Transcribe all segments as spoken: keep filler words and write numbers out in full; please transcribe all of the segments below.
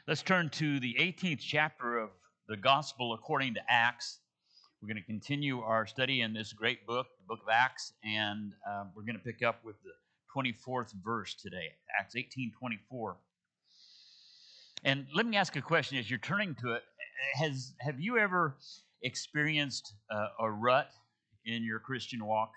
Let's turn to the eighteenth chapter of the Gospel according to Acts. We're going to continue our study in this great book, the book of Acts, and uh, we're going to pick up with the twenty-fourth verse today, Acts eighteen twenty-four. And let me ask a question as you're turning to it. Has Have you ever experienced uh, a rut in your Christian walk?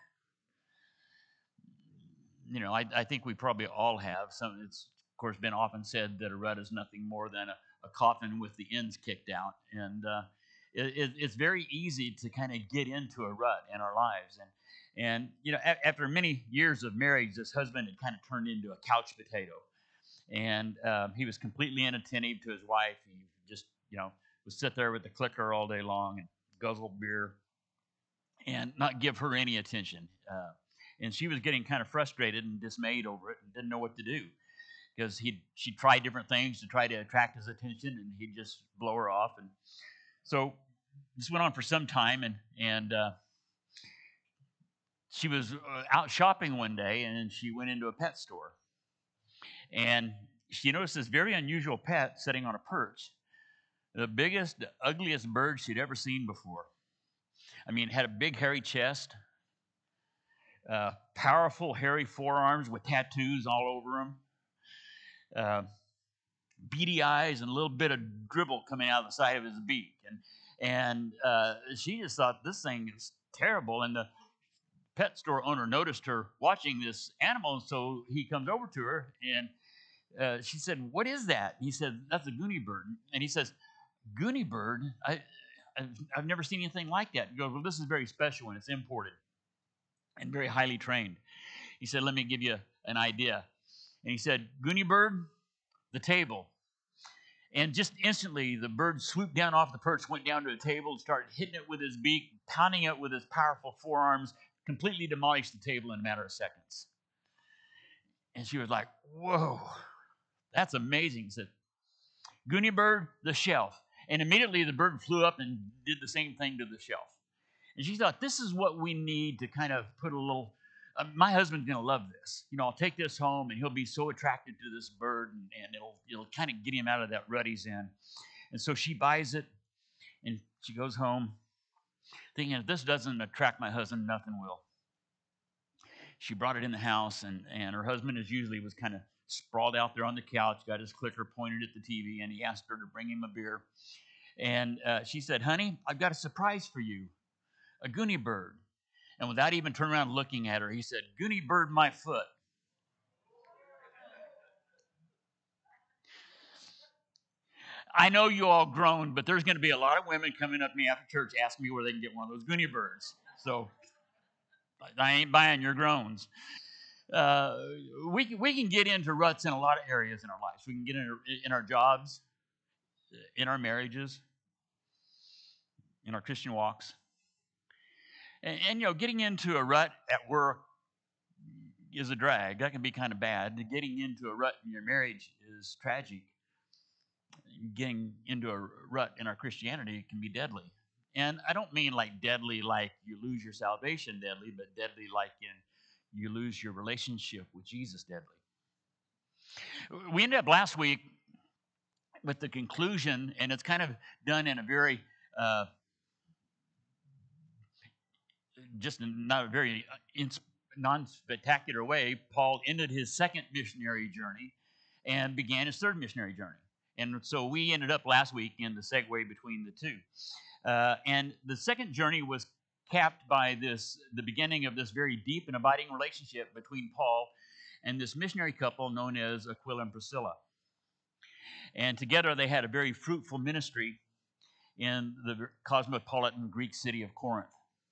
You know, I, I think we probably all have. Some, it's of course been often said that a rut is nothing more than a, a coffin with the ends kicked out, and uh, it, it, it's very easy to kind of get into a rut in our lives. And and you know, a, after many years of marriage, this husband had kind of turned into a couch potato, and um, he was completely inattentive to his wife. He just, you know, would sit there with the clicker all day long and guzzle beer and not give her any attention. Uh, and she was getting kind of frustrated and dismayed over it and didn't know what to do because he she tried different things to try to attract his attention, and he'd just blow her off. And so this went on for some time, and and uh, she was uh, out shopping one day, and she went into a pet store, and she noticed this very unusual pet sitting on a perch, the biggest, ugliest bird she'd ever seen before. I mean, it had a big hairy chest, uh, powerful hairy forearms with tattoos all over them, uh, beady eyes, and a little bit of dribble coming out of the side of his beak. And and uh, she just thought, this thing is terrible. And the pet store owner noticed her watching this animal, so he comes over to her, and uh, she said, "What is that?" And he said, "That's a goonie bird." And he says, "Goonie bird? I, I've, I've never seen anything like that." He goes, "Well, this is very special, and it's imported and very highly trained." He said, "Let me give you an idea." And he said, "Goonie bird, the table." And just instantly, the bird swooped down off the perch, went down to the table, and started hitting it with his beak, pounding it with his powerful forearms, completely demolished the table in a matter of seconds. And she was like, "Whoa, that's amazing." He said, "Goonie bird, the shelf." And immediately the bird flew up and did the same thing to the shelf. And she thought, this is what we need to kind of put a little, uh, my husband's going to love this. You know, I'll take this home, and he'll be so attracted to this bird, and, and it'll it'll kind of get him out of that rut he's in. And so she buys it, and she goes home thinking, if this doesn't attract my husband, nothing will. She brought it in the house, and, and her husband, as usually, was kind of sprawled out there on the couch, got his clicker pointed at the T V, and he asked her to bring him a beer. And uh, she said, "Honey, I've got a surprise for you, a goonie bird." And without even turning around looking at her, he said, "Goonie bird, my foot." I know you all groaned, but there's going to be a lot of women coming up to me after church asking me where they can get one of those goonie birds. So I ain't buying your groans. Uh, we, we can get into ruts in a lot of areas in our lives. We can get in, in our jobs, in our marriages, in our Christian walks. And, and, you know, getting into a rut at work is a drag. That can be kind of bad. Getting into a rut in your marriage is tragic. Getting into a rut in our Christianity can be deadly. And I don't mean like deadly like you lose your salvation deadly, but deadly like in you lose your relationship with Jesus deadly. We ended up last week with the conclusion, and it's kind of done in a very uh, just not a very non-spectacular way. Paul ended his second missionary journey and began his third missionary journey. And so we ended up last week in the segue between the two. Uh, and the second journey was capped by this, the beginning of this very deep and abiding relationship between Paul and this missionary couple known as Aquila and Priscilla. And together they had a very fruitful ministry in the cosmopolitan Greek city of Corinth.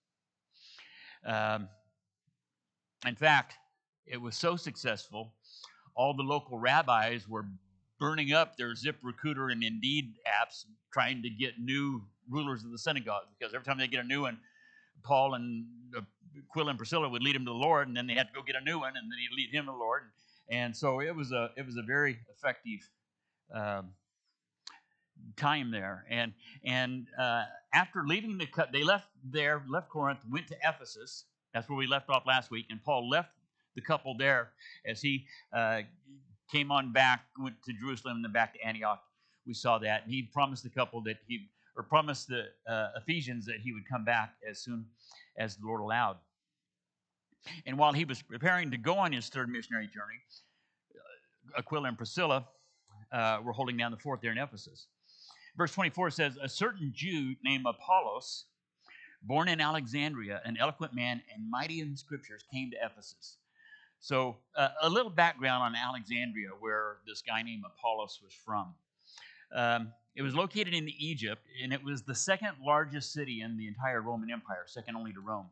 Um, in fact, it was so successful, all the local rabbis were burning up their ZipRecruiter and Indeed apps trying to get new rulers of the synagogue, because every time they get a new one, Paul and Aquila and Priscilla would lead him to the Lord, and then they had to go get a new one, and then he'd lead him to the Lord. And so it was a it was a very effective um, time there. And and uh, after leaving the cut, they left there, left Corinth, went to Ephesus. That's where we left off last week. And Paul left the couple there as he uh, came on back, went to Jerusalem, and then back to Antioch we saw that. And he promised the couple that he, or promised the uh, Ephesians that he would come back as soon as the Lord allowed. And while he was preparing to go on his third missionary journey, Aquila and Priscilla uh, were holding down the fort there in Ephesus. Verse twenty-four says, a certain Jew named Apollos, born in Alexandria, an eloquent man and mighty in the scriptures, came to Ephesus. So uh, a little background on Alexandria, where this guy named Apollos was from. Um, it was located in Egypt, and it was the second largest city in the entire Roman Empire, second only to Rome.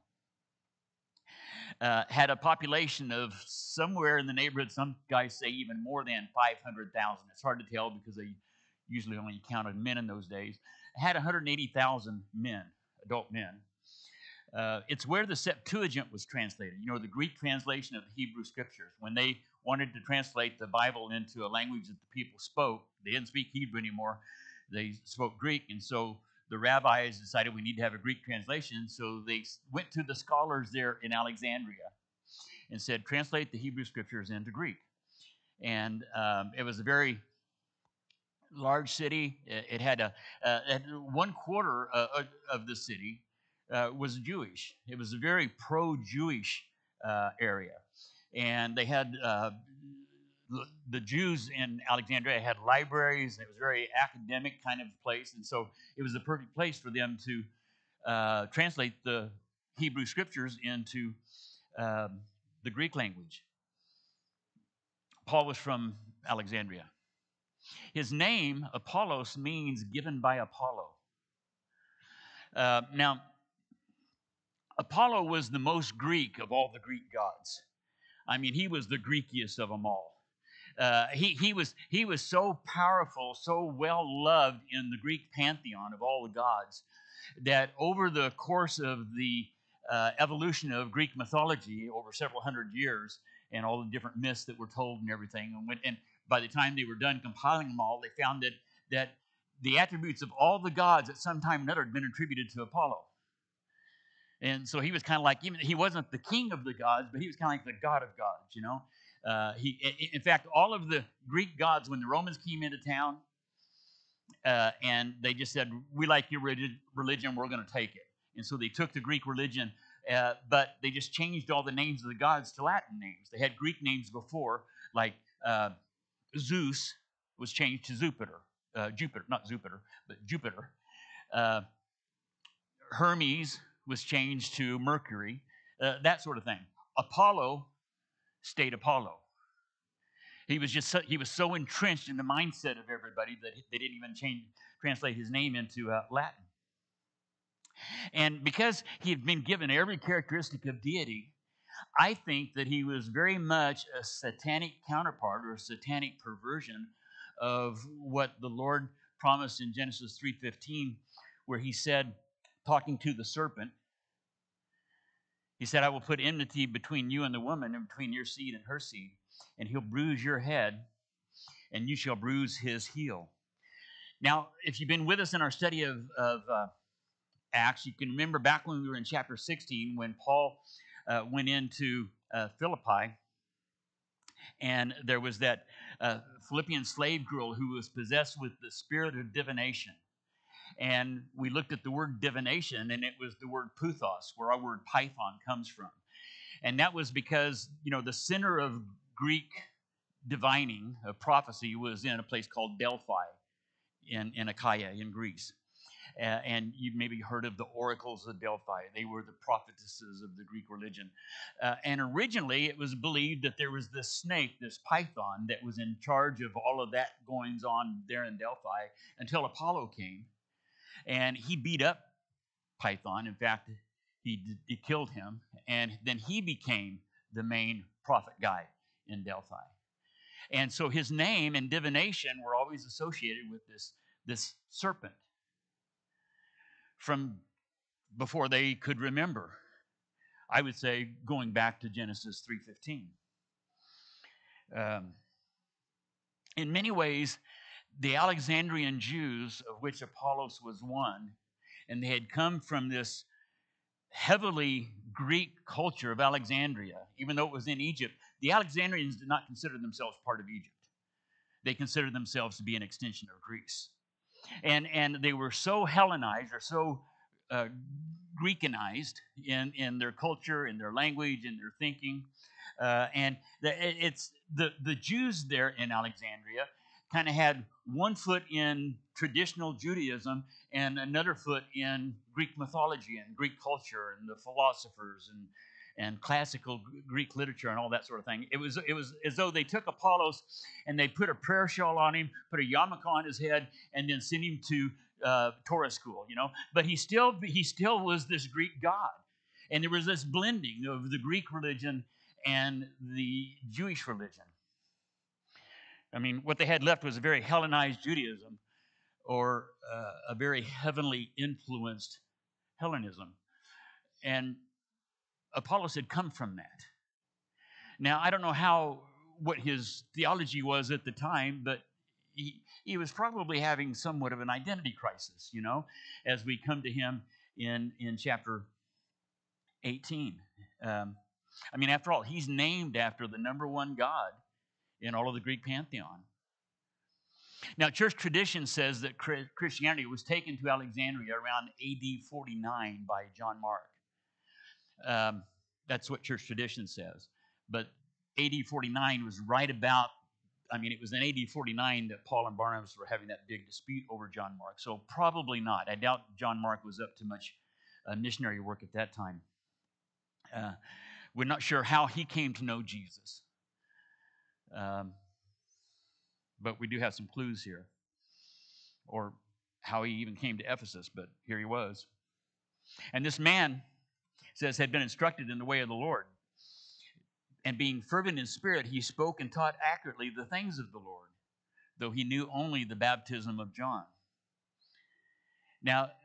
Uh, had a population of somewhere in the neighborhood, some guys say even more than five hundred thousand. It's hard to tell because they usually only counted men in those days. It had one hundred eighty thousand men, adult men. Uh, it's where the Septuagint was translated, you know, the Greek translation of the Hebrew Scriptures. When they wanted to translate the Bible into a language that the people spoke, they didn't speak Hebrew anymore, they spoke Greek, and so the rabbis decided we need to have a Greek translation, so they went to the scholars there in Alexandria and said, translate the Hebrew Scriptures into Greek. And um, it was a very large city. It had a uh, one quarter uh, of the city uh, was Jewish. It was a very pro-Jewish uh, area, and they had uh, the Jews in Alexandria had libraries. It was a very academic kind of place, and so it was the perfect place for them to uh, translate the Hebrew Scriptures into um, the Greek language. Paul was from Alexandria. His name, Apollos, means given by Apollo. Uh, now, Apollo was the most Greek of all the Greek gods. I mean, he was the Greekiest of them all. Uh, he, he, was, he was so powerful, so well loved in the Greek pantheon of all the gods, that over the course of the uh, evolution of Greek mythology over several hundred years, and all the different myths that were told and everything, and, when, and by the time they were done compiling them all, they found that, that the attributes of all the gods at some time or another had been attributed to Apollo. And so he was kind of like, even he wasn't the king of the gods, but he was kind of like the god of gods, you know. Uh, he, in fact, all of the Greek gods, when the Romans came into town, uh, and they just said, we like your religion, we're going to take it. And so they took the Greek religion, uh, but they just changed all the names of the gods to Latin names. They had Greek names before, like uh, Zeus was changed to Jupiter, uh, Jupiter, not Jupiter, but Jupiter. Uh, Hermes was changed to Mercury, uh, that sort of thing. Apollo stayed Apollo. He was just so, he was so entrenched in the mindset of everybody that they didn't even change translate his name into uh, Latin. And because he had been given every characteristic of deity, I think that he was very much a satanic counterpart or a satanic perversion of what the Lord promised in Genesis three fifteen, where he said, talking to the serpent, he said, I will put enmity between you and the woman, and between your seed and her seed, and he'll bruise your head, and you shall bruise his heel. Now, if you've been with us in our study of, of uh, Acts, you can remember back when we were in chapter sixteen, when Paul uh, went into uh, Philippi, and there was that uh, Philippian slave girl who was possessed with the spirit of divination. And we looked at the word divination, and it was the word puthos, where our word python comes from. And that was because, you know, the center of Greek divining, of prophecy, was in a place called Delphi in, in Achaia in Greece. Uh, and you maybe heard of the oracles of Delphi. They were the prophetesses of the Greek religion. Uh, and originally, it was believed that there was this snake, this python, that was in charge of all of that goings on there in Delphi until Apollo came. And he beat up Python. In fact, he, he killed him. And then he became the main prophet guy in Delphi. And so his name and divination were always associated with this, this serpent from before they could remember. I would say going back to Genesis three fifteen. Um, in many ways, the Alexandrian Jews, of which Apollos was one, and they had come from this heavily Greek culture of Alexandria, even though it was in Egypt. The Alexandrians did not consider themselves part of Egypt. they considered themselves to be an extension of Greece. And, and they were so Hellenized or so uh, Greekanized in, in their culture, in their language, in their thinking. Uh, and the, it's the, the Jews there in Alexandria kind of had one foot in traditional Judaism and another foot in Greek mythology and Greek culture and the philosophers and and classical Greek literature and all that sort of thing. It was it was as though they took Apollos and they put a prayer shawl on him, put a yarmulke on his head, and then sent him to uh, Torah school. You know, but he still he still was this Greek god, and there was this blending of the Greek religion and the Jewish religion. I mean, what they had left was a very Hellenized Judaism, or uh, a very heavenly influenced Hellenism, and Apollos had come from that. Now, I don't know how what his theology was at the time, but he, he was probably having somewhat of an identity crisis, you know, as we come to him in, in chapter eighteen. Um, I mean, after all, he's named after the number one god in all of the Greek pantheon. Now, church tradition says that Christianity was taken to Alexandria around A D forty-nine by John Mark. Um, that's what church tradition says. But A D forty-nine was right about, I mean, it was in A D forty-nine that Paul and Barnabas were having that big dispute over John Mark. So probably not. I doubt John Mark was up to much uh, missionary work at that time. Uh, we're not sure how he came to know Jesus. Um, but we do have some clues here. Or how he even came to Ephesus, but here he was. And this man, says, had been instructed in the way of the Lord. And being fervent in spirit, he spoke and taught accurately the things of the Lord, though he knew only the baptism of John. Now,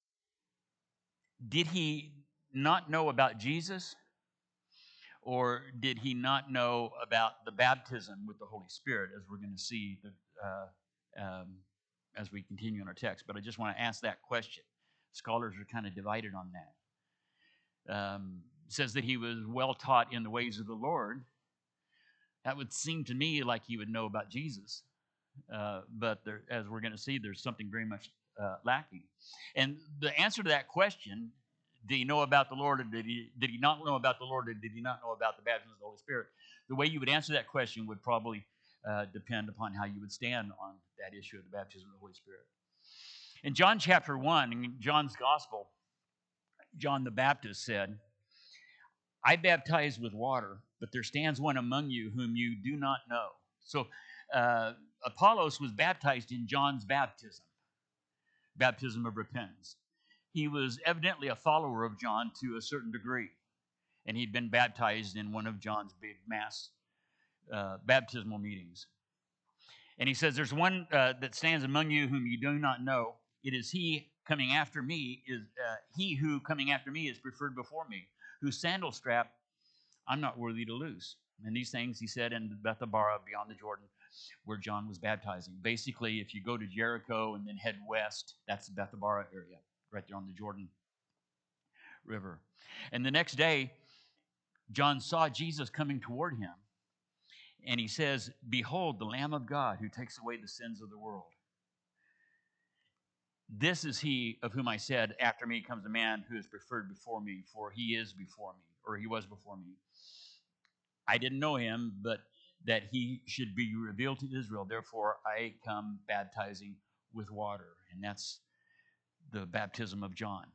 did he not know about Jesus? Or did he not know about the baptism with the Holy Spirit, as we're going to see the, uh, um, as we continue in our text? But I just want to ask that question. Scholars are kind of divided on that. Um, says that he was well taught in the ways of the Lord. That would seem to me like he would know about Jesus. Uh, but there, as we're going to see, there's something very much uh, lacking. And the answer to that question, did he know about the Lord, or did he, did he not know about the Lord, or did he not know about the baptism of the Holy Spirit? The way you would answer that question would probably uh, depend upon how you would stand on that issue of the baptism of the Holy Spirit. In John chapter one, in John's gospel, John the Baptist said, I baptize with water, but there stands one among you whom you do not know. So uh, Apollos was baptized in John's baptism, baptism of repentance. He was evidently a follower of John to a certain degree, and he'd been baptized in one of John's big mass uh, baptismal meetings. And he says, there's one uh, that stands among you whom you do not know. It is he coming after me, is uh, he who coming after me is preferred before me, whose sandal strap I'm not worthy to loose. And these things he said in Bethabara beyond the Jordan, where John was baptizing. Basically, if you go to Jericho and then head west, that's the Bethabara area, right there on the Jordan River. And the next day, John saw Jesus coming toward him. And he says, behold, the Lamb of God who takes away the sins of the world. This is he of whom I said, after me comes a man who is preferred before me, for he is before me, or he was before me. I didn't know him, but that he should be revealed to Israel. Therefore, I come baptizing with water. And that's the baptism of John.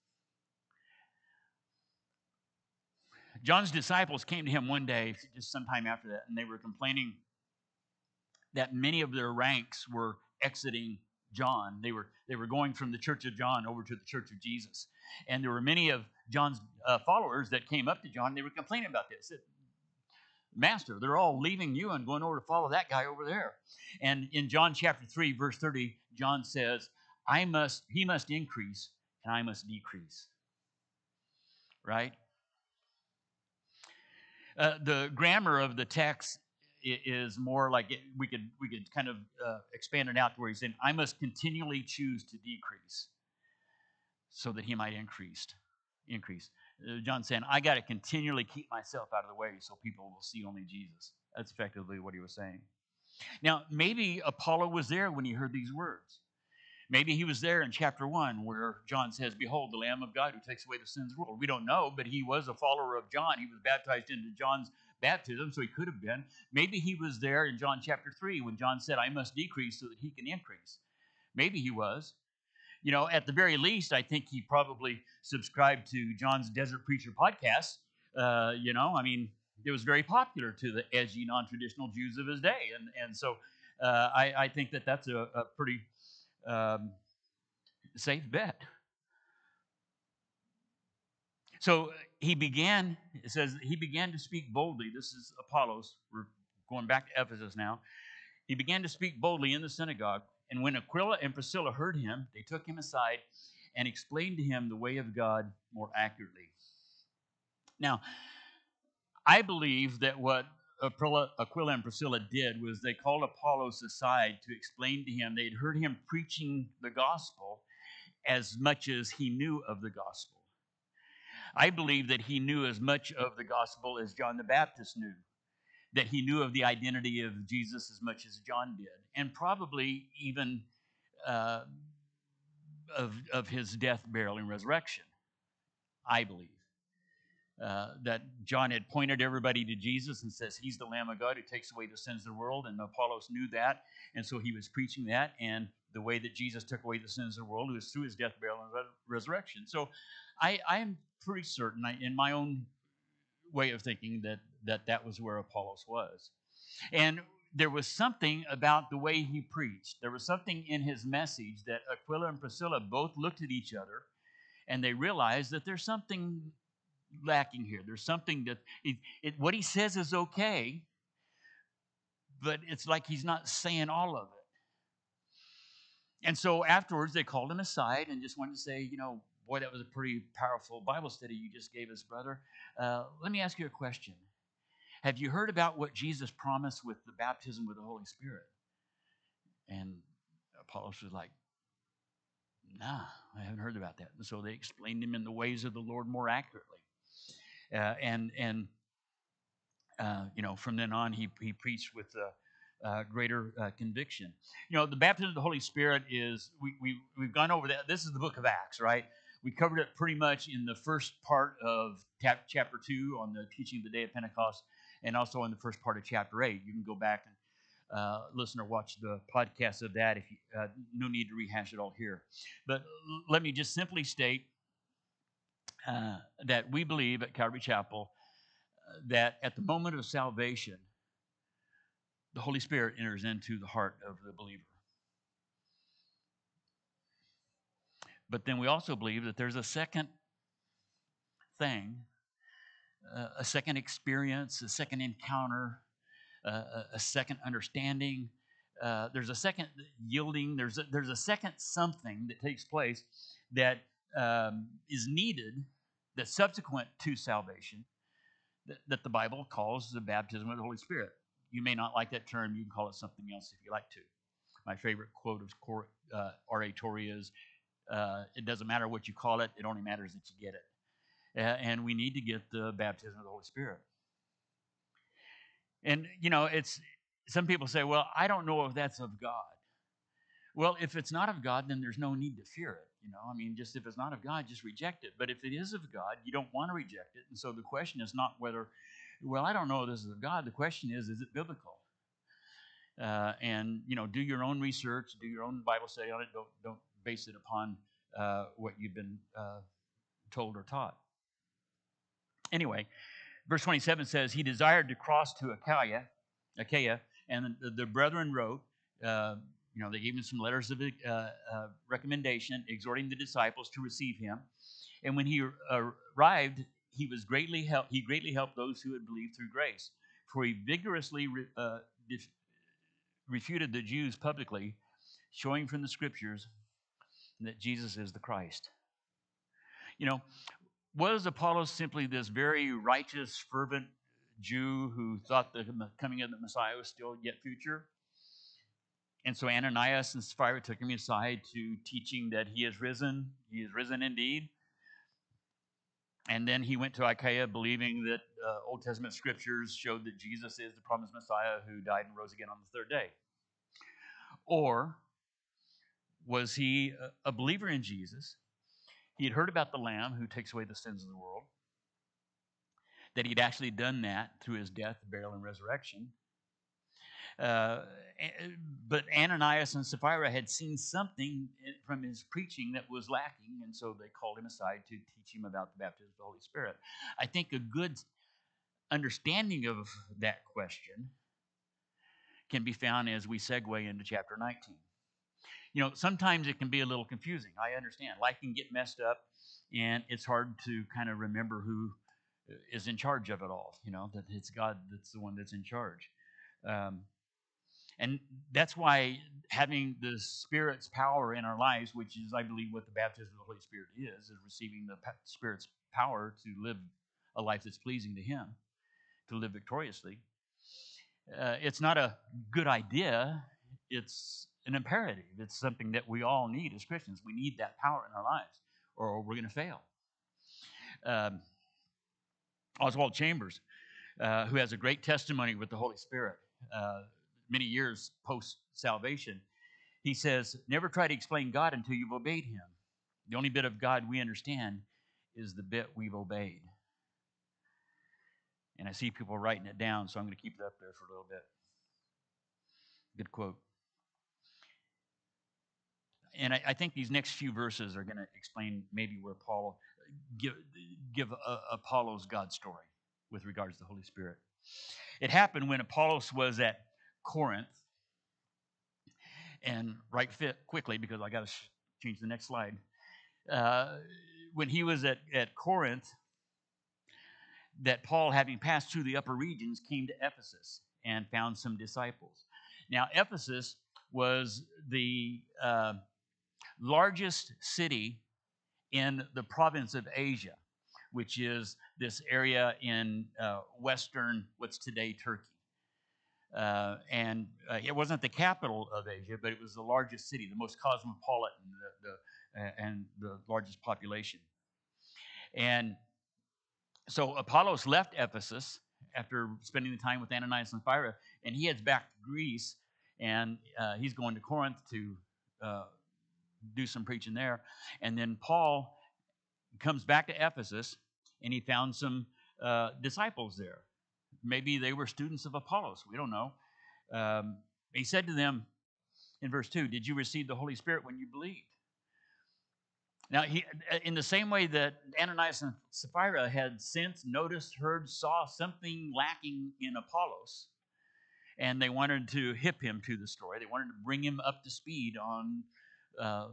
John's disciples came to him one day, just sometime after that, and they were complaining that many of their ranks were exiting John. They were they were going from the church of John over to the church of Jesus. And there were many of John's uh, followers that came up to John. They were complaining about this. That, Master, they're all leaving you and going over to follow that guy over there. And in John chapter three, verse thirty, John says, I must, he must increase and I must decrease. Right? Uh, the grammar of the text is more like it, we could we could kind of uh, expand it out to where he's saying, I must continually choose to decrease so that he might increase. increase. Uh, John's saying, I got to continually keep myself out of the way so people will see only Jesus. That's effectively what he was saying. Now, maybe Apollo was there when he heard these words. Maybe he was there in chapter one where John says, "Behold, the Lamb of God who takes away the sins of the world." We don't know, but he was a follower of John. He was baptized into John's baptism, so he could have been. Maybe he was there in John chapter three when John said, "I must decrease so that he can increase." Maybe he was. You know, at the very least, I think he probably subscribed to John's Desert Preacher podcast. Uh, you know, I mean, it was very popular to the edgy, non-traditional Jews of his day, and and so uh, I, I think that that's a, a pretty um, safe bet. So he began. It says he began to speak boldly. This is Apollos. We're going back to Ephesus now. He began to speak boldly in the synagogue, and when Aquila and Priscilla heard him, they took him aside and explained to him the way of God more accurately. Now, I believe that what Aquila, Aquila and Priscilla did was they called Apollos aside to explain to him. They'd heard him preaching the gospel as much as he knew of the gospel. I believe that he knew as much of the gospel as John the Baptist knew, that he knew of the identity of Jesus as much as John did, and probably even uh, of, of his death, burial, and resurrection. I believe. Uh, that John had pointed everybody to Jesus and says he's the Lamb of God who takes away the sins of the world, and Apollos knew that, and so he was preaching that, and the way that Jesus took away the sins of the world was through his death, burial, and resurrection. So I, I am pretty certain, I, in my own way of thinking, that, that that was where Apollos was. And there was something about the way he preached. There was something in his message that Aquila and Priscilla both looked at each other, and they realized that there's something lacking here. There's something that it, it, what he says is okay, but it's like he's not saying all of it. And so afterwards, they called him aside and just wanted to say, you know, boy, that was a pretty powerful Bible study you just gave us, brother. Uh, let me ask you a question. Have you heard about what Jesus promised with the baptism with the Holy Spirit? And Apollos was like, nah, I haven't heard about that. And so they explained him in the ways of the Lord more accurately. Uh, and and uh, you know, from then on, he he preached with uh, uh, greater uh, conviction. You know, the baptism of the Holy Spirit is we we we've gone over that. This is the book of Acts, right? We covered it pretty much in the first part of tap, chapter two on the teaching of the day of Pentecost, and also in the first part of chapter eight. You can go back and uh, listen or watch the podcast of that. If you, uh, no need to rehash it all here, but l- let me just simply state uh, that we believe at Calvary Chapel uh, that at the moment of salvation, the Holy Spirit enters into the heart of the believer. But then we also believe that there's a second thing, uh, a second experience, a second encounter, uh, a, a second understanding. Uh, there's a second yielding. There's a, there's a second something that takes place that um, is needed, that's subsequent to salvation, that, that the Bible calls the baptism of the Holy Spirit. You may not like that term. You can call it something else if you like to. My favorite quote of uh, R A Torrey is, uh, it doesn't matter what you call it, it only matters that you get it. Uh, and we need to get the baptism of the Holy Spirit. And, you know, it's some people say, well, I don't know if that's of God. Well, if it's not of God, then there's no need to fear it. You know, I mean, just if it's not of God, just reject it. But if it is of God, you don't want to reject it. And so the question is not whether, well, I don't know if this is of God. The question is, is it biblical? Uh, and, you know, do your own research, do your own Bible study on it. Don't, don't base it upon uh, what you've been uh, told or taught. Anyway, verse twenty-seven says, he desired to cross to Achaia, Achaia, and the, the brethren wrote, uh, you know, they gave him some letters of uh, uh, recommendation, exhorting the disciples to receive him. And when he arrived, he was greatly helped. He greatly helped those who had believed through grace, for he vigorously re, uh, def- refuted the Jews publicly, showing from the scriptures that Jesus is the Christ. You know, was Apollos simply this very righteous, fervent Jew who thought the coming of the Messiah was still yet future? And so Ananias and Sapphira took him aside to teaching that he is risen, he is risen indeed. And then he went to Achaia believing that uh, Old Testament scriptures showed that Jesus is the promised Messiah who died and rose again on the third day. Or was he a believer in Jesus? He had heard about the Lamb who takes away the sins of the world, that he'd actually done that through his death, burial, and resurrection. Uh, but Ananias and Sapphira had seen something from his preaching that was lacking, and so they called him aside to teach him about the baptism of the Holy Spirit. I think a good understanding of that question can be found as we segue into chapter nineteen. You know, sometimes it can be a little confusing. I understand. Life can get messed up, and it's hard to kind of remember who is in charge of it all. You know, that it's God that's the one that's in charge. Um, and that's why having the Spirit's power in our lives, which is, I believe, what the baptism of the Holy Spirit is, is receiving the Spirit's power to live a life that's pleasing to Him, to live victoriously. Uh, it's not a good idea. It's an imperative. It's something that we all need as Christians. We need that power in our lives, or we're going to fail. Um, Oswald Chambers, uh, who has a great testimony with the Holy Spirit, uh, many years post-salvation, he says, never try to explain God until you've obeyed Him. The only bit of God we understand is the bit we've obeyed. And I see people writing it down, so I'm going to keep it up there for a little bit. Good quote. And I, I think these next few verses are going to explain maybe where Paul give, give uh, Apollos God's story with regards to the Holy Spirit. It happened when Apollos was at Corinth, and right fit quickly because I got to sh- change the next slide. Uh, when he was at, at Corinth, that Paul, having passed through the upper regions, came to Ephesus and found some disciples. Now, Ephesus was the uh, largest city in the province of Asia, which is this area in uh, western, what's today Turkey. Uh, and uh, it wasn't the capital of Asia, but it was the largest city, the most cosmopolitan, the, the, uh, and the largest population. And so Apollos left Ephesus after spending the time with Ananias and Sapphira, and he heads back to Greece, and uh, he's going to Corinth to uh, do some preaching there. And then Paul comes back to Ephesus, and he found some uh, disciples there. Maybe they were students of Apollos. We don't know. Um, he said to them in verse two, did you receive the Holy Spirit when you believed? Now, he, in the same way that Ananias and Sapphira had since noticed, heard, saw something lacking in Apollos, and they wanted to hip him to the story. They wanted to bring him up to speed on, uh,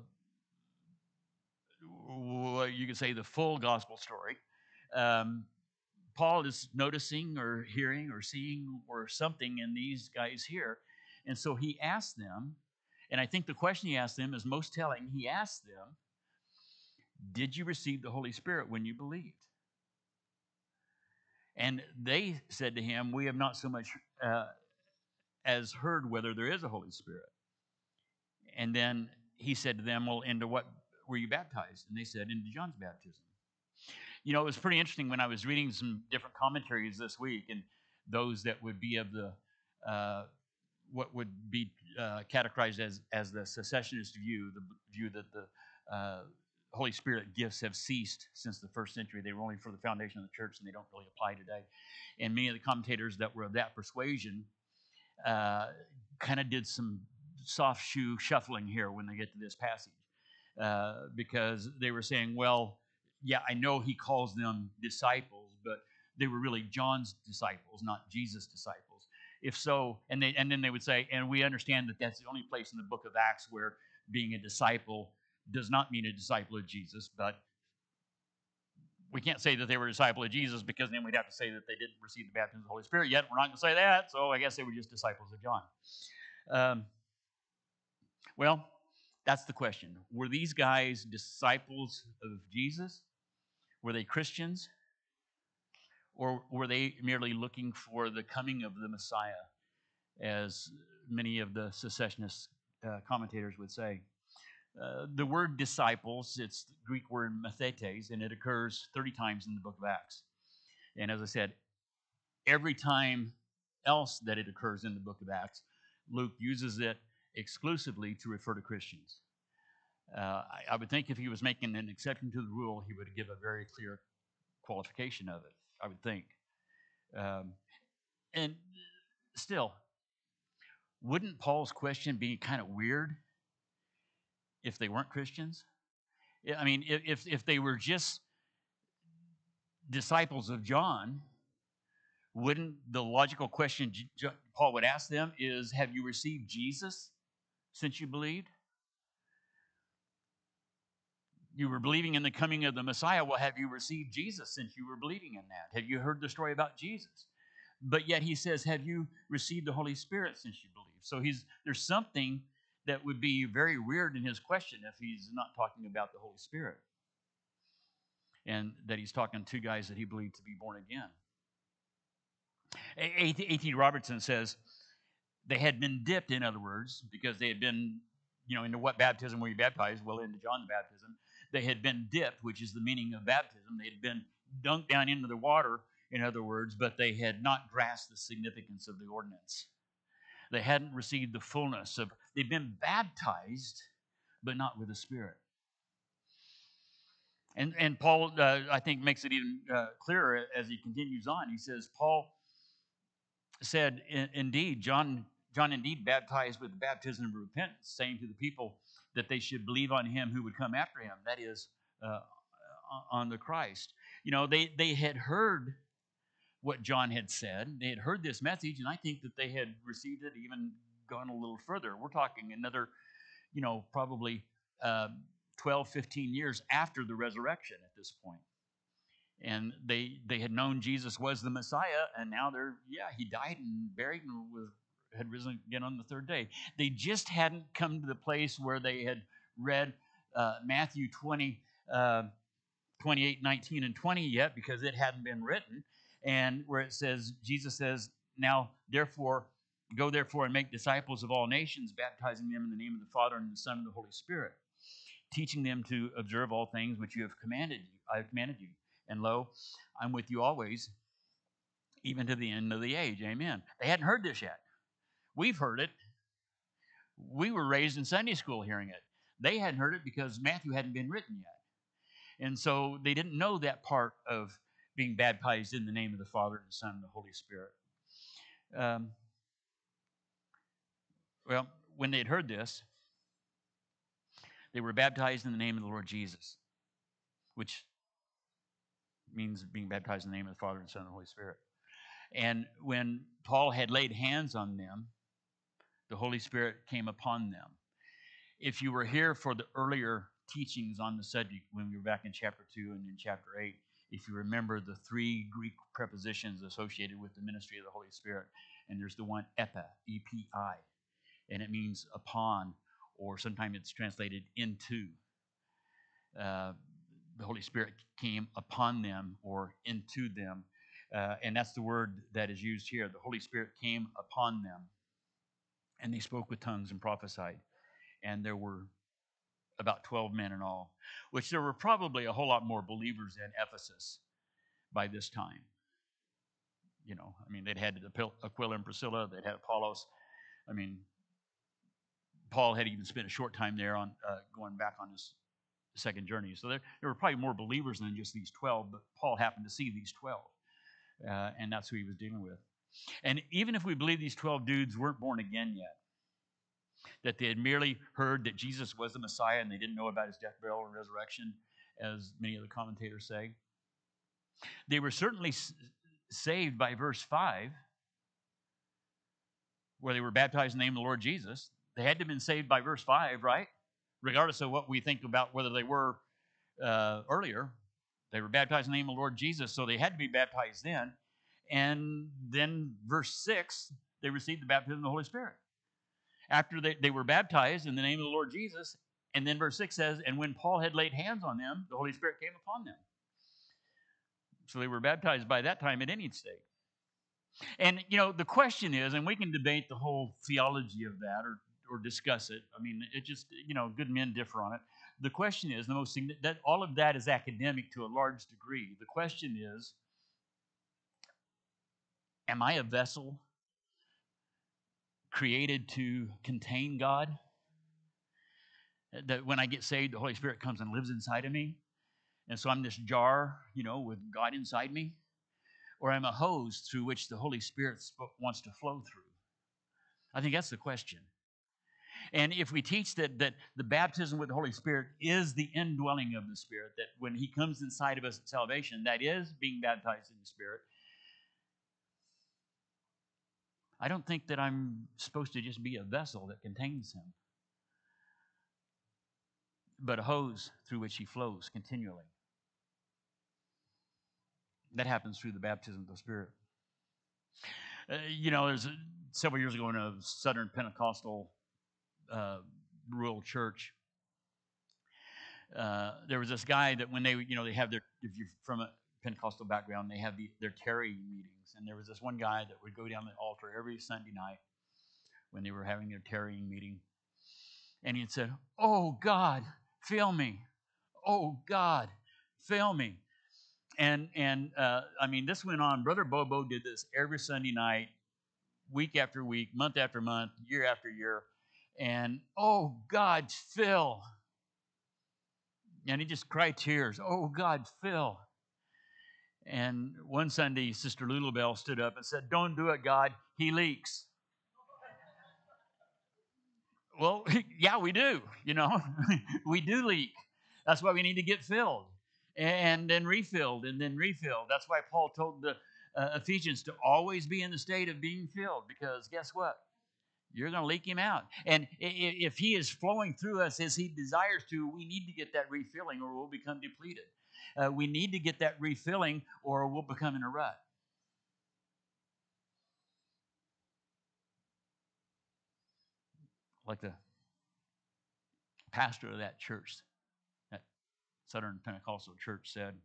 you could say, the full gospel story. Um, Paul is noticing or hearing or seeing or something in these guys here. And so he asked them, and I think the question he asked them is most telling. He asked them, did you receive the Holy Spirit when you believed? And they said to him, we have not so much uh, as heard whether there is a Holy Spirit. And then he said to them, well, into what were you baptized? And they said, into John's baptism. You know, it was pretty interesting when I was reading some different commentaries this week, and those that would be of the, uh, what would be uh, categorized as, as the cessationist view, the view that the uh, Holy Spirit gifts have ceased since the first century. They were only for the foundation of the church, and they don't really apply today. And many of the commentators that were of that persuasion uh, kind of did some soft shoe shuffling here when they get to this passage, uh, because they were saying, well, yeah, I know he calls them disciples, but they were really John's disciples, not Jesus' disciples. If so, and they and then they would say, and we understand that that's the only place in the book of Acts where being a disciple does not mean a disciple of Jesus, but we can't say that they were a disciple of Jesus because then we'd have to say that they didn't receive the baptism of the Holy Spirit yet. We're not going to say that, so I guess they were just disciples of John. Um, well, that's the question. Were these guys disciples of Jesus? Were they Christians? Or were they merely looking for the coming of the Messiah, as many of the cessationist uh, commentators would say? Uh, the word disciples, it's the Greek word mathetes, and it occurs thirty times in the book of Acts. And as I said, every time else that it occurs in the book of Acts, Luke uses it exclusively to refer to Christians. Uh, I, I would think if he was making an exception to the rule, he would give a very clear qualification of it, I would think. Um, and still, wouldn't Paul's question be kind of weird if they weren't Christians? I mean, if if they were just disciples of John, wouldn't the logical question Paul would ask them is, have you received Jesus since you believed? You were believing in the coming of the Messiah. Well, have you received Jesus since you were believing in that? Have you heard the story about Jesus? But yet he says, have you received the Holy Spirit since you believe? So he's there's something that would be very weird in his question if he's not talking about the Holy Spirit, and that he's talking to guys that he believed to be born again. A T Robertson says they had been dipped, in other words, because they had been, you know, into what baptism were you baptized? Well, into John's baptism. They had been dipped, which is the meaning of baptism. They had been dunked down into the water, in other words, but they had not grasped the significance of the ordinance. They hadn't received the fullness of, they'd been baptized, but not with the Spirit. And, and Paul, uh, I think, makes it even uh, clearer as he continues on. He says, Paul said, indeed, John, John indeed baptized with the baptism of repentance, saying to the people that they should believe on him who would come after him, that is, uh, on the Christ. You know, they, they had heard what John had said. They had heard this message, and I think that they had received it, even gone a little further. We're talking another, you know, probably uh, twelve, fifteen years after the resurrection at this point. And they they had known Jesus was the Messiah, and now they're, yeah, he died and buried and was, had risen again on the third day. They just hadn't come to the place where they had read uh, Matthew twenty, uh, twenty-eight, nineteen, and twenty yet, because it hadn't been written. And where it says, Jesus says, now, therefore, go therefore and make disciples of all nations, baptizing them in the name of the Father and the Son and the Holy Spirit, teaching them to observe all things which you have commanded you. I have commanded you. And lo, I'm with you always, even to the end of the age. Amen. They hadn't heard this yet. We've heard it. We were raised in Sunday school hearing it. They hadn't heard it because Matthew hadn't been written yet. And so they didn't know that part of being baptized in the name of the Father and the Son and the Holy Spirit. Um, well, when they had heard this, they were baptized in the name of the Lord Jesus, which means being baptized in the name of the Father and the Son and the Holy Spirit. And when Paul had laid hands on them, the Holy Spirit came upon them. If you were here for the earlier teachings on the subject, when we were back in chapter two and in chapter eight, if you remember the three Greek prepositions associated with the ministry of the Holy Spirit, and there's the one epi, E P I, and it means upon, or sometimes it's translated into. Uh, the Holy Spirit came upon them or into them, uh, and that's the word that is used here. The Holy Spirit came upon them, and they spoke with tongues and prophesied. And there were about twelve men in all, which there were probably a whole lot more believers in Ephesus by this time. You know, I mean, they'd had Aquila and Priscilla, they'd had Apollos. I mean, Paul had even spent a short time there on uh, going back on his second journey. So there, there were probably more believers than just these twelve, but Paul happened to see these twelve, uh, and that's who he was dealing with. And even if we believe these twelve dudes weren't born again yet, that they had merely heard that Jesus was the Messiah and they didn't know about his death, burial, and resurrection, as many of the commentators say, they were certainly s- saved by verse five, where they were baptized in the name of the Lord Jesus. They had to have been saved by verse five, right? Regardless of what we think about whether they were uh, earlier. They were baptized in the name of the Lord Jesus, so they had to be baptized then. And then verse six, they received the baptism of the Holy Spirit. After they, they were baptized in the name of the Lord Jesus, and then verse six says, and when Paul had laid hands on them, the Holy Spirit came upon them. So they were baptized by that time at any state. And, you know, the question is, and we can debate the whole theology of that, or, or discuss it. I mean, it just, you know, good men differ on it. The question is, the most signi- that all of that is academic to a large degree. The question is, am I a vessel created to contain God? That when I get saved, the Holy Spirit comes and lives inside of me. And so I'm this jar, you know, with God inside me. Or I'm a hose through which the Holy Spirit sp- wants to flow through. I think that's the question. And if we teach that, that the baptism with the Holy Spirit is the indwelling of the Spirit, that when He comes inside of us at salvation, that is being baptized in the Spirit, I don't think that I'm supposed to just be a vessel that contains Him, but a hose through which He flows continually. That happens through the baptism of the Spirit. Uh, you know, there's a, several years ago in a Southern Pentecostal uh, rural church, uh, there was this guy that when they, you know, they have their, if you're from a Pentecostal background, they have the, their tarrying meetings. And there was this one guy that would go down the altar every Sunday night when they were having their tarrying meeting. And he'd say, "Oh, God, fill me. Oh, God, fill me." And, and uh, I mean, this went on. Brother Bobo did this every Sunday night, week after week, month after month, year after year. And, "Oh, God, fill." And he just cried tears. "Oh, God, fill." And one Sunday, Sister Lulabelle stood up and said, "Don't do it, God. He leaks." Well, yeah, we do. You know, we do leak. That's why we need to get filled and then refilled and then refilled. That's why Paul told the uh, Ephesians to always be in the state of being filled, because guess what? You're going to leak him out. And if he is flowing through us as he desires to, we need to get that refilling or we'll become depleted. Uh, we need to get that refilling or we'll become in a rut. Like the pastor of that church, that Southern Pentecostal church said,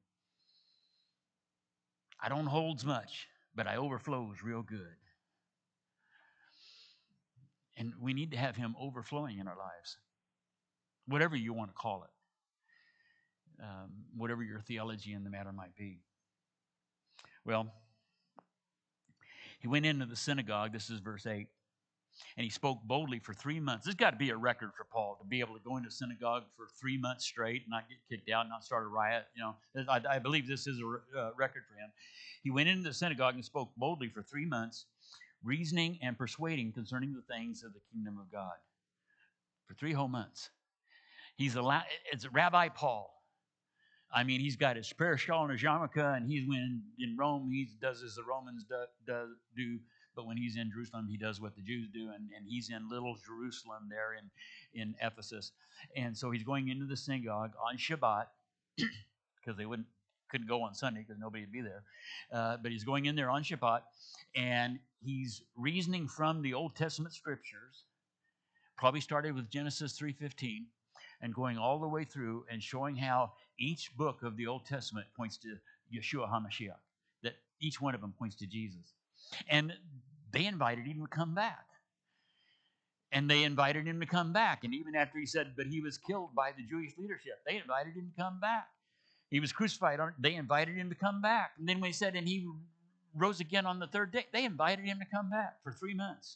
"I don't holds much, but I overflows real good." And we need to have him overflowing in our lives, whatever you want to call it, um, whatever your theology in the matter might be. Well, he went into the synagogue, this is verse eight, and he spoke boldly for three months. This has got to be a record for Paul, to be able to go into synagogue for three months straight, not get kicked out, not start a riot. You know, I, I believe this is a uh, record for him. He went into the synagogue and spoke boldly for three months, reasoning and persuading concerning the things of the kingdom of God. For three whole months. He's a, it's Rabbi Paul. I mean, he's got his prayer shawl and his yarmulke, and he's when in Rome, he does as the Romans do, do, do. But when he's in Jerusalem, he does what the Jews do, and, and he's in little Jerusalem there in, in Ephesus. And so he's going into the synagogue on Shabbat, because they wouldn't couldn't go on Sunday because nobody would be there. Uh, but he's going in there on Shabbat, and he's reasoning from the Old Testament scriptures, probably started with Genesis three fifteen, and going all the way through and showing how each book of the Old Testament points to Yeshua HaMashiach, that each one of them points to Jesus. And they invited him to come back. And they invited him to come back. And even after he said, but he was killed by the Jewish leadership, they invited him to come back. He was crucified, they invited him to come back. And then when he said, and he rose again on the third day, they invited him to come back for three months.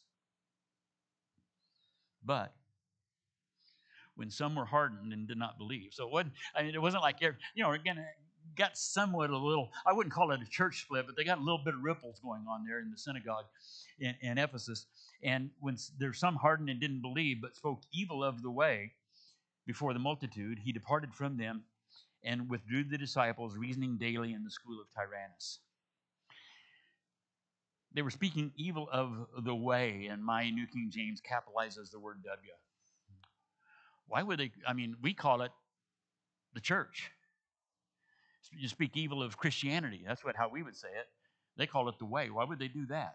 But when some were hardened and did not believe. So it wasn't, I mean, it wasn't like, you know, again, it got somewhat a little, I wouldn't call it a church split, but they got a little bit of ripples going on there in the synagogue in, in Ephesus. And when there's some hardened and didn't believe, but spoke evil of the way before the multitude, he departed from them and withdrew the disciples, reasoning daily in the school of Tyrannus. They were speaking evil of the way, and my New King James capitalizes the word W. Why would they? I mean, we call it the church. You speak evil of Christianity. That's what how we would say it. They call it the way. Why would they do that?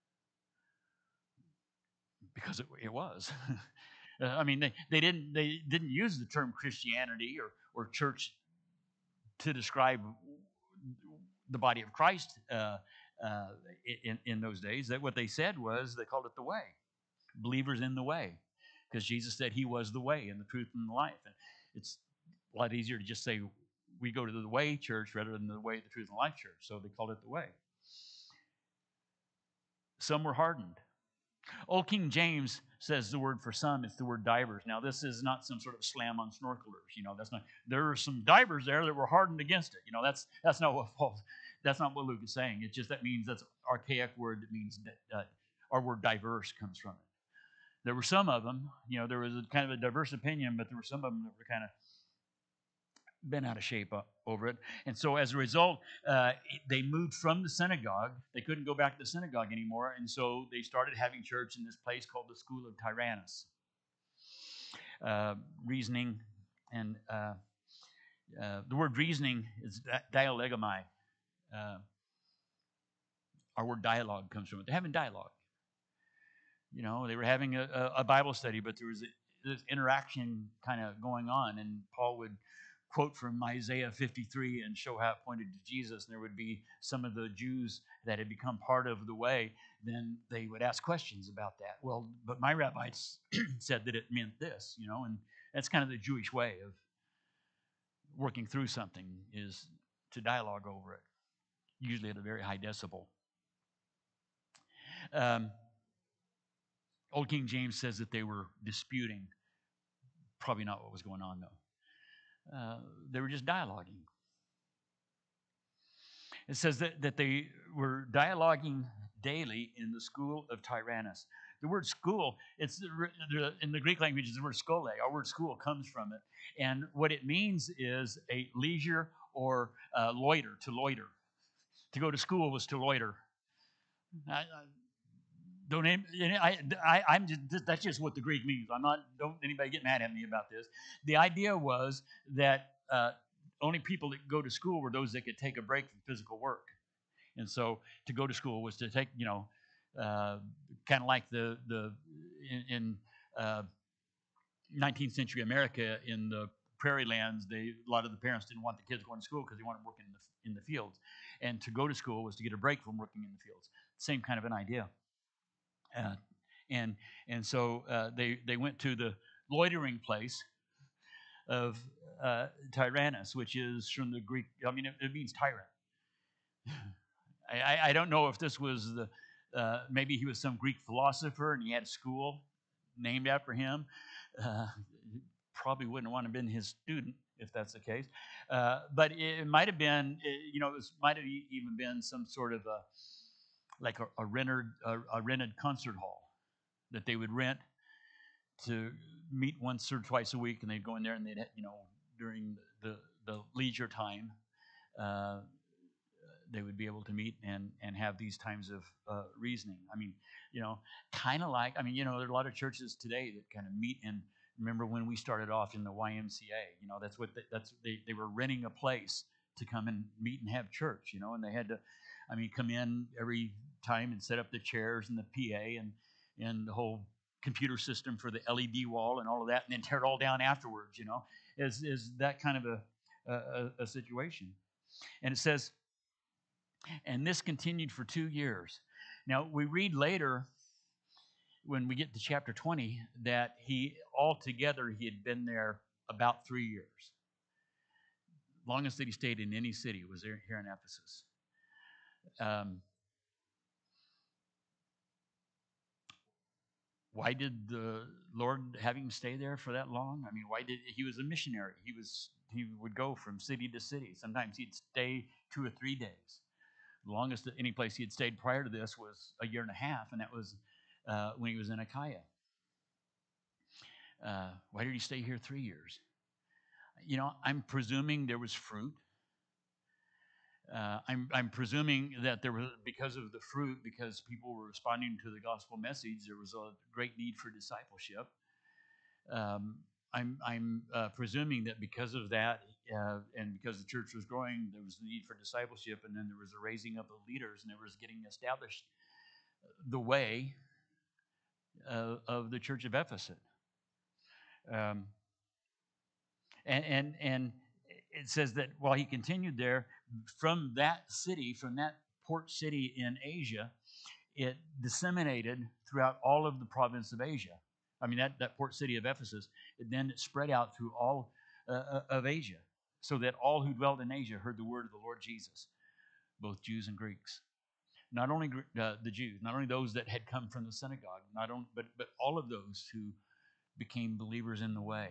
Because it, it was. uh, I mean, they, they didn't they didn't use the term Christianity or or church to describe the body of Christ uh, uh, in in those days. That what they said was they called it the way. Believers in the way. because Jesus said he was the way and the truth and the life. And it's a lot easier to just say we go to the Way Church rather than the Way, the Truth, and Life Church. So they called it the Way. Some were hardened. Old King James says the word for some, it's the word divers. Now, this is not some sort of slam on snorkelers. You know, that's not. There are some divers there that were hardened against it. You know, that's that's not what Paul, that's not what Luke is saying. It's just that means that's an archaic word that means that uh, our word diverse comes from it. There were some of them. You know, there was a kind of a diverse opinion, but there were some of them that were kind of been out of shape over it. And so as a result, uh, they moved from the synagogue. They couldn't go back to the synagogue anymore. And so they started having church in this place called the School of Tyrannus. Uh, reasoning and uh, uh, the word reasoning is dialegomai. Uh, our word dialogue comes from it. They're having dialogue. You know, they were having a, a Bible study, but there was a, this interaction kind of going on. And Paul would quote from Isaiah fifty-three and show how it pointed to Jesus. And there would be some of the Jews that had become part of the way. Then they would ask questions about that. Well, but my rabbis said that it meant this, you know, and that's kind of the Jewish way of working through something, is to dialogue over it, usually at a very high decibel. Um, Old King James says that they were disputing. Probably not what was going on, though. Uh, they were just dialoguing. It says that, that they were dialoguing daily in the school of Tyrannus. The word school, it's the, in the Greek language, is the word skole. Our word school comes from it. And what it means is a leisure or uh, loiter, to loiter. To go to school was to loiter. I, I, Don't I, I, I'm just, that's just what the Greek means. I'm not. Don't anybody get mad at me about this. The idea was that uh, only people that go to school were those that could take a break from physical work, and so to go to school was to take, you know, uh, kind of like the the in, in uh, nineteenth century America in the prairie lands. They a lot of the parents didn't want the kids going to school because they wanted working in the in the fields, and to go to school was to get a break from working in the fields. Same kind of an idea. Uh, and and so uh, they they went to the loitering place of uh, Tyrannus, which is from the Greek. I mean, it, it means tyrant. I, I don't know if this was the uh, maybe he was some Greek philosopher and he had a school named after him. Uh, probably wouldn't want to have been his student if that's the case. Uh, but it, it might have been, it, you know, it was, might have even been some sort of a like a, a rented a, a rented concert hall that they would rent to meet once or twice a week, and they'd go in there and they'd, you know, during the, the leisure time, uh, they would be able to meet and, and have these times of uh, reasoning. I mean, you know, kind of like, I mean, you know, there are a lot of churches today that kind of meet and remember when we started off in the Y M C A, you know, that's what, they, that's, they, they were renting a place to come and meet and have church, you know, and they had to, I mean, come in every time and set up the chairs and the P A and and the whole computer system for the L E D wall and all of that, and then tear it all down afterwards, you know, is is that kind of a, a, a situation. And it says, and this continued for two years. Now, we read later, when we get to chapter twenty, that he, altogether, he had been there about three years. Longest that he stayed in any city was there here in Ephesus. Um, Why did the Lord have him stay there for that long? I mean, why did he was a missionary? He was he would go from city to city. Sometimes he'd stay two or three days. The longest any place he had stayed prior to this was a year and a half, and that was uh, when he was in Achaia. Uh, why did he stay here three years? You know, I'm presuming there was fruit. Uh, I'm, I'm presuming that there was, because of the fruit, because people were responding to the gospel message, there was a great need for discipleship. Um, I'm, I'm uh, presuming that because of that, uh, and because the church was growing, there was a need for discipleship, and then there was a raising up of leaders, and there was getting established the way uh, of the church of Ephesus. Um, and and and it says that while he continued there, from that city, from that port city in Asia, it disseminated throughout all of the province of Asia. I mean, that, that port city of Ephesus, and then it spread out through all uh, of Asia, so that all who dwelt in Asia heard the word of the Lord Jesus, both Jews and Greeks. Not only uh, the Jews, not only those that had come from the synagogue, not only, but, but all of those who became believers in the way.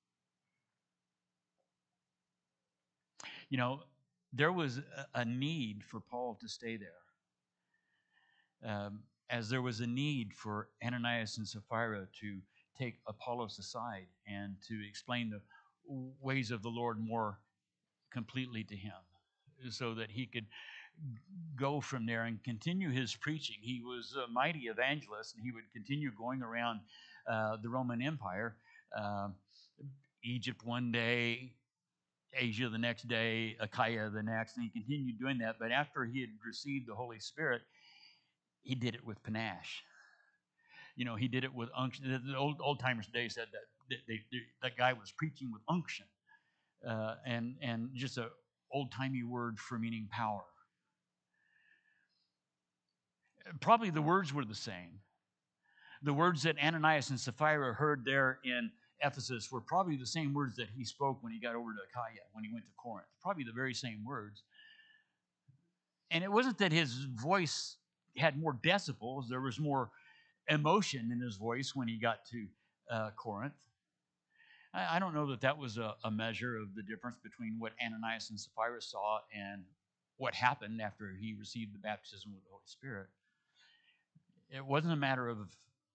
You know, there was a, a need for Paul to stay there. Um, as there was a need for Ananias and Sapphira to take Apollos aside and to explain the ways of the Lord more completely to him, so that he could go from there and continue his preaching. He was a mighty evangelist, and he would continue going around uh, the Roman Empire, uh, Egypt one day, Asia the next day, Achaia the next, and he continued doing that. But after he had received the Holy Spirit, he did it with panache. You know, he did it with unction. The old old timers today said that they, they, that guy was preaching with unction, uh, and and just a old timey word for meaning power. Probably the words were the same. The words that Ananias and Sapphira heard there in Ephesus were probably the same words that he spoke when he got over to Achaia, when he went to Corinth. Probably the very same words. And it wasn't that his voice had more decibels. There was more emotion in his voice when he got to uh, Corinth. I, I don't know that that was a, a measure of the difference between what Ananias and Sapphira saw and what happened after he received the baptism with the Holy Spirit. It wasn't a matter of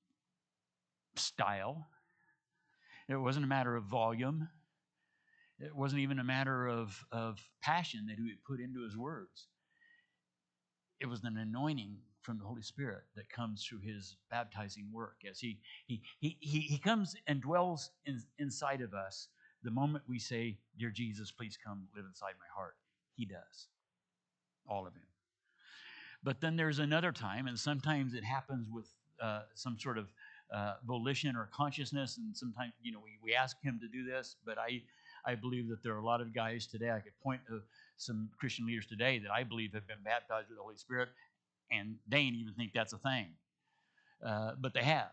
style. It wasn't a matter of volume. It wasn't even a matter of, of passion that he would put into his words. It was an anointing from the Holy Spirit that comes through his baptizing work as he he he he, he comes and dwells in, inside of us the moment we say, "Dear Jesus, please come live inside my heart." He does. All of him. But then there's another time, and sometimes it happens with uh, some sort of uh, volition or consciousness, and sometimes, you know, we, we ask him to do this, but I, I believe that there are a lot of guys today, I could point to some Christian leaders today that I believe have been baptized with the Holy Spirit, and they ain't even think that's a thing. Uh, but they have.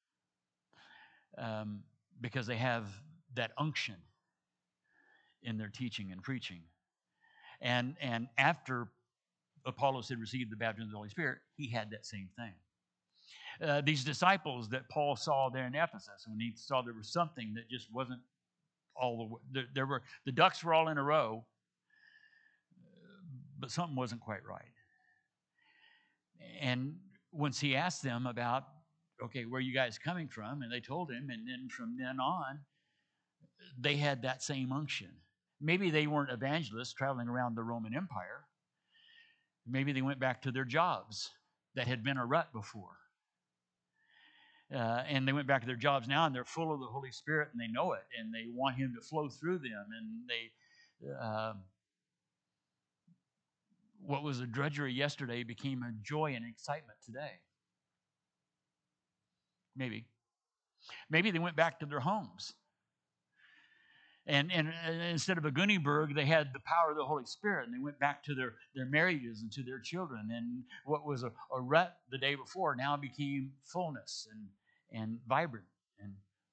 Um, because they have that unction in their teaching and preaching. And, and after Apollos had received the baptism of the Holy Spirit, he had that same thing. Uh, these disciples that Paul saw there in Ephesus, when he saw there was something that just wasn't all the way, there, there were, the ducks were all in a row, but something wasn't quite right. And once he asked them about, okay, where are you guys coming from? And they told him, and then from then on, they had that same unction. Maybe they weren't evangelists traveling around the Roman Empire. Maybe they went back to their jobs that had been a rut before. Uh, and they went back to their jobs now, and they're full of the Holy Spirit, and they know it, and they want him to flow through them. And they, uh, what was a drudgery yesterday became a joy and excitement today. Maybe. Maybe they went back to their homes. And, and, and instead of a Gunnyberg, they had the power of the Holy Spirit, and they went back to their, their marriages and to their children. And what was a, a rut the day before now became fullness and, and vibrant. And,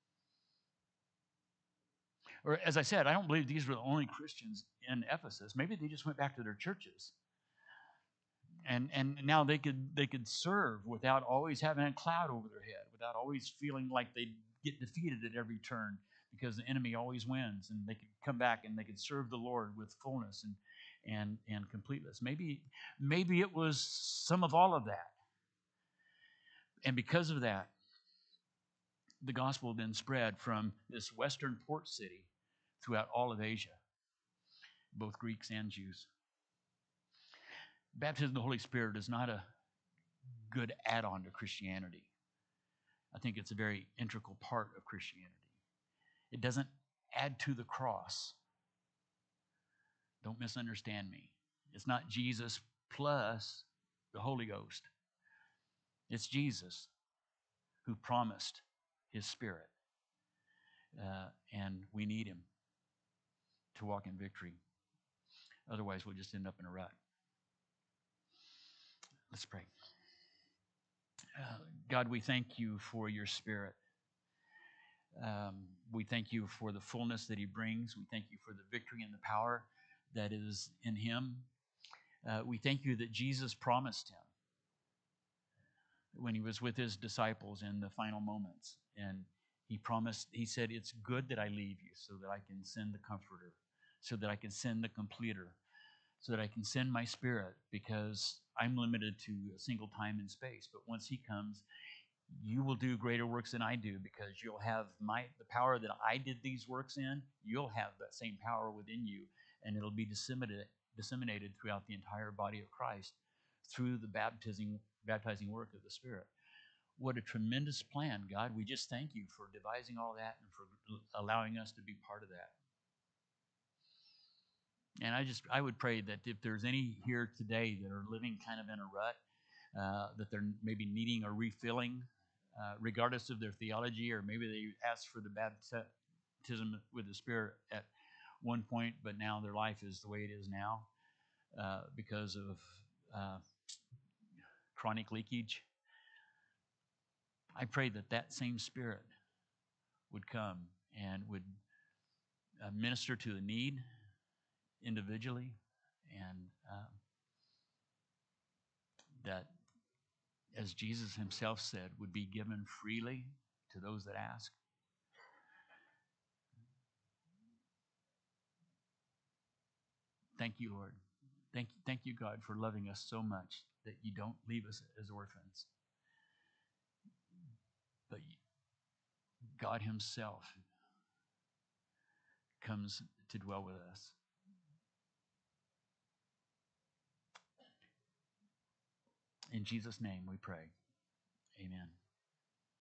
or as I said, I don't believe these were the only Christians in Ephesus. Maybe they just went back to their churches. And, and now they could, they could serve without always having a cloud over their head, without always feeling like they get defeated at every turn, because the enemy always wins, and they could come back and they could serve the Lord with fullness and and and completeness. Maybe maybe it was some of all of that, and because of that, the gospel then spread from this western port city throughout all of Asia, both Greeks and Jews. Baptism of the Holy Spirit is not a good add-on to Christianity. I think it's a very integral part of Christianity. It doesn't add to the cross. Don't misunderstand me. It's not Jesus plus the Holy Ghost. It's Jesus who promised his Spirit. Uh, and we need him to walk in victory. Otherwise, we'll just end up in a rut. Let's pray. Uh, God, we thank you for your Spirit. Um, we thank you for the fullness that he brings. We thank you for the victory and the power that is in him. Uh, we thank you that Jesus promised him when he was with his disciples in the final moments. And he promised, he said, it's good that I leave you so that I can send the comforter, so that I can send the completer, so that I can send my spirit, because I'm limited to a single time and space. But once he comes, you will do greater works than I do, because you'll have my the power that I did these works in. You'll have that same power within you, and it'll be disseminated disseminated throughout the entire body of Christ through the baptizing baptizing work of the Spirit. What a tremendous plan, God. We just thank you for devising all that and for allowing us to be part of that. And I just I would pray that if there's any here today that are living kind of in a rut, uh, that they're maybe needing a refilling, uh, regardless of their theology, or maybe they asked for the baptism with the Spirit at one point, but now their life is the way it is now uh, because of uh, chronic leakage. I pray that that same Spirit would come and would uh, minister to the need individually, and uh, that, as Jesus himself said, would be given freely to those that ask. Thank you, Lord. Thank, thank you, God, for loving us so much that you don't leave us as orphans, but God himself comes to dwell with us. In Jesus' name we pray. Amen.